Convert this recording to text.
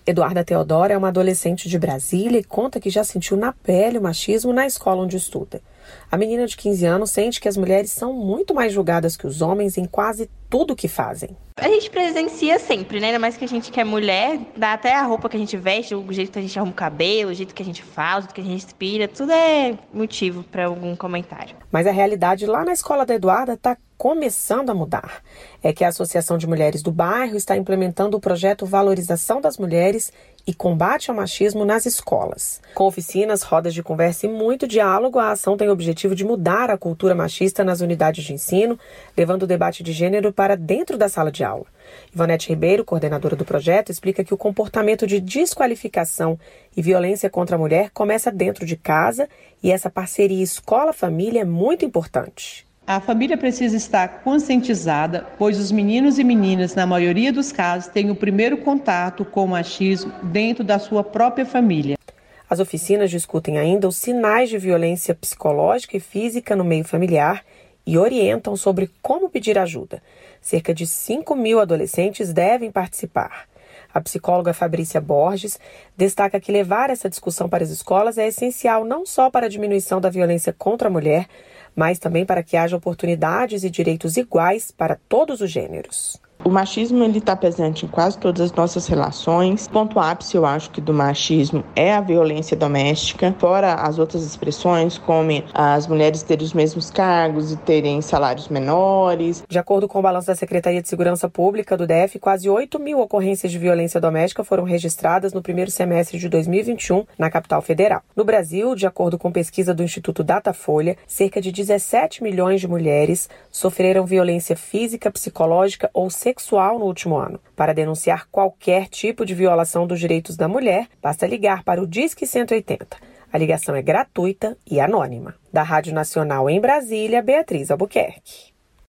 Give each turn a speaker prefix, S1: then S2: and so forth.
S1: Eduarda Teodora é uma adolescente de Brasília e conta que já sentiu na pele o machismo na escola onde estuda. A menina de 15 anos sente que as mulheres são muito mais julgadas que os homens em quase tudo que fazem.
S2: A gente presencia sempre, né? Ainda mais que a gente que é mulher, dá até a roupa que a gente veste, o jeito que a gente arruma o cabelo, o jeito que a gente fala, o jeito que a gente respira, tudo é motivo para algum comentário.
S1: Mas a realidade lá na escola da Eduarda está começando a mudar. É que a Associação de Mulheres do Bairro está implementando o projeto Valorização das Mulheres e Combate ao Machismo nas escolas. Com oficinas, rodas de conversa e muito diálogo, a ação tem o objetivo de mudar a cultura machista nas unidades de ensino, levando o debate de gênero para dentro da sala de aula. Ivonete Ribeiro, coordenadora do projeto, explica que o comportamento de desqualificação e violência contra a mulher começa dentro de casa e essa parceria escola-família é muito importante.
S3: A família precisa estar conscientizada, pois os meninos e meninas, na maioria dos casos, têm o primeiro contato com o machismo dentro da sua própria família.
S1: As oficinas discutem ainda os sinais de violência psicológica e física no meio familiar e orientam sobre como pedir ajuda. Cerca de 5.000 adolescentes devem participar. A psicóloga Fabrícia Borges destaca que levar essa discussão para as escolas é essencial não só para a diminuição da violência contra a mulher, mas também para que haja oportunidades e direitos iguais para todos os gêneros.
S4: O machismo está presente em quase todas as nossas relações. Ponto ápice, eu acho que do machismo é a violência doméstica, fora as outras expressões, como as mulheres terem os mesmos cargos e terem salários menores.
S1: De acordo com o balanço da Secretaria de Segurança Pública do DF, quase 8.000 ocorrências de violência doméstica foram registradas no primeiro semestre de 2021 na capital federal. No Brasil, de acordo com pesquisa do Instituto Datafolha, cerca de 17 milhões de mulheres sofreram violência física, psicológica ou sexual no último ano. Para denunciar qualquer tipo de violação dos direitos da mulher, basta ligar para o Disque 180. A ligação é gratuita e anônima. Da Rádio Nacional em Brasília, Beatriz Albuquerque.